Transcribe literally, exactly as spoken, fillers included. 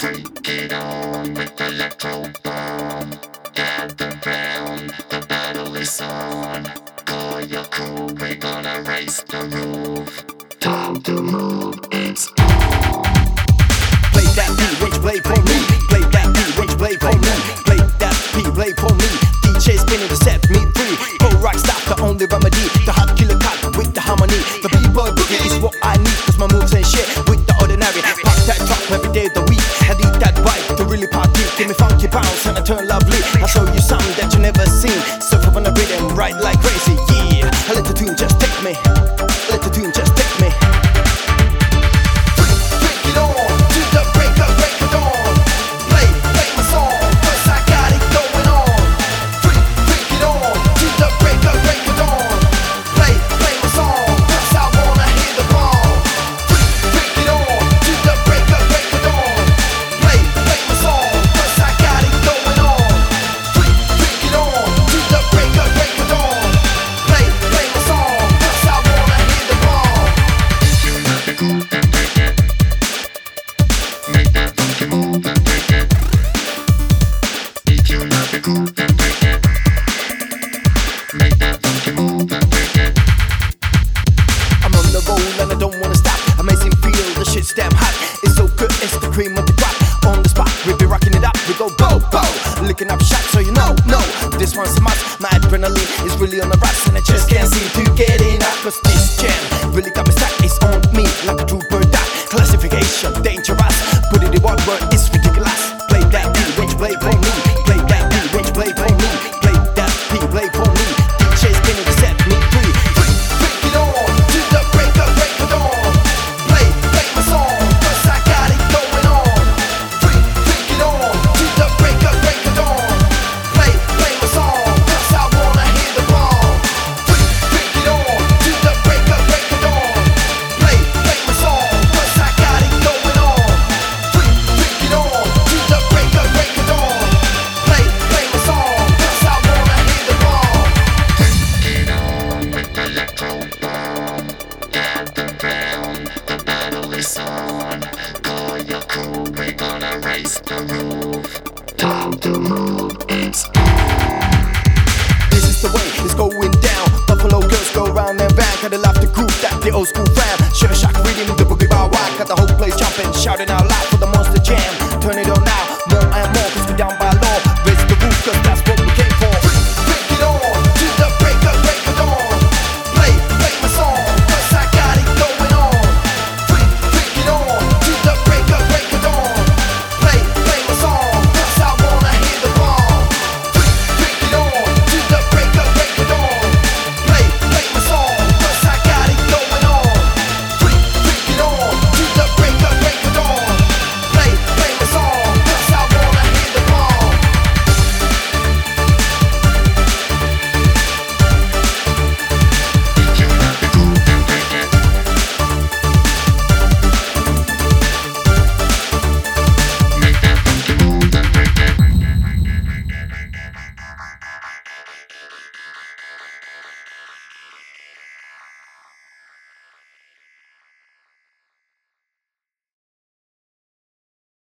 Break it on with electro bomb. Gather round, the battle is on. Call your crew, we're gonna raise the roof. Time to move, it's on. Play that beat, won't you play for me? Play that beat, won't you play for me? Play that beat, play for me. D J spinning to set me free. Pro rock stop, the only remedy. The hot killer cut with the harmony. The b-boy boogie is what I need, cause my moves ain't shit with the ordinary. Pop that drop every day of the week. I need that vibe to really party. Give me funky bounce and I turn lovely. I'll show you something that you never seen. Surf up on the rhythm, right like crazy, yeah. I let the tune just take me. Let the tune just take me. I'm on the roll and I don't wanna stop. Amazing feel, the shit's damn hot. It's so good, it's the cream of the crop. On the spot, we be rocking it up. We go bo bo, licking up shots, so you know, no. This one's a must. My adrenaline is really on the rise, and I just can't seem to get enough. Cause this jam really got me stuck. It's on me like a true bird dot. Classification, dangerous. Put it in one word, it's ridiculous. Play that beat, when you play for me. Play that beat, when you play for me. Play that beat, play for me. D J spinning to set me free. On. Call your crew, we're gonna raise the roof. Time to move, it's on. This is the way it's going down. Buffalo girls go round and round. Gotta love the groove that the old school found. Sure shock rhythm, the boogie bow wow. Got the whole place jumping, shouting out loud for the